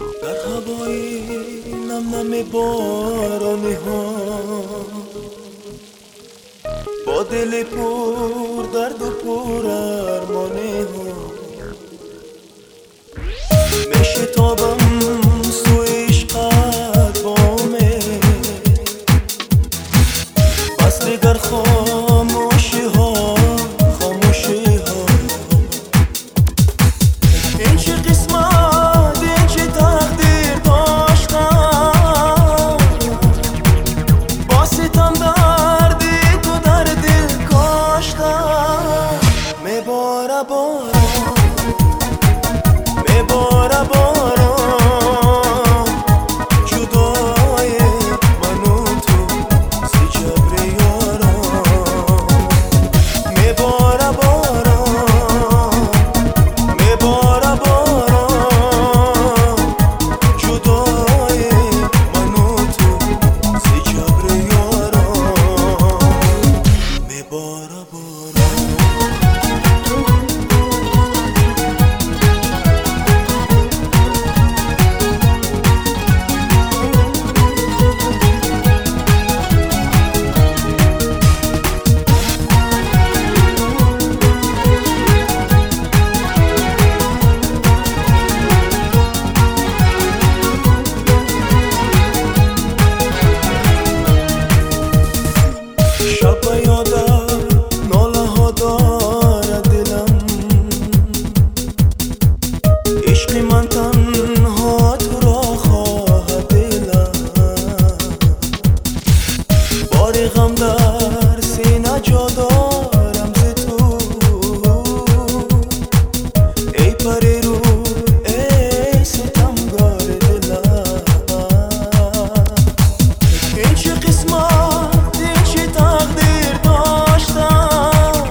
در هوای نم نم بارانی ها، با دل پر درد و پر ارمانی ها، میشتابم سوی عشقت بامه، بس دیگر خاموشی ها خاموشی ها. این چه قسمت این چه تقدیر داشتم، با ستم دردی تو در دل کاشتم. میباره باران میباره باران، جدای من و تو ز جبر یاران. میباره باران میباره باران، جدای من و تو ز جبر یاران. میباره باران شب یادم ناله ها داره دلم، عشق من تنها تو را خواهد دلم. بار غم در سینه جا دارم ز تو، ای پری رو ای ستمگار دلم. این چه قسمت این چه تقدیر داشتم،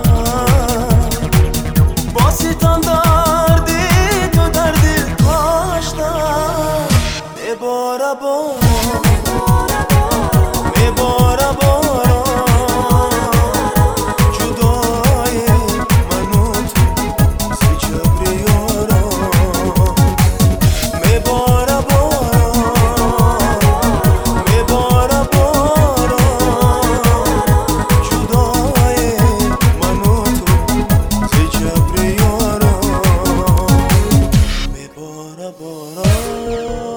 با ستم دردی تو در دل کاشتم. میباره باران میباره باران، جدای من و تو ز جبر یاران. میباره باران میباره باران، جدای من و تو ز جبر یاران. میباره باران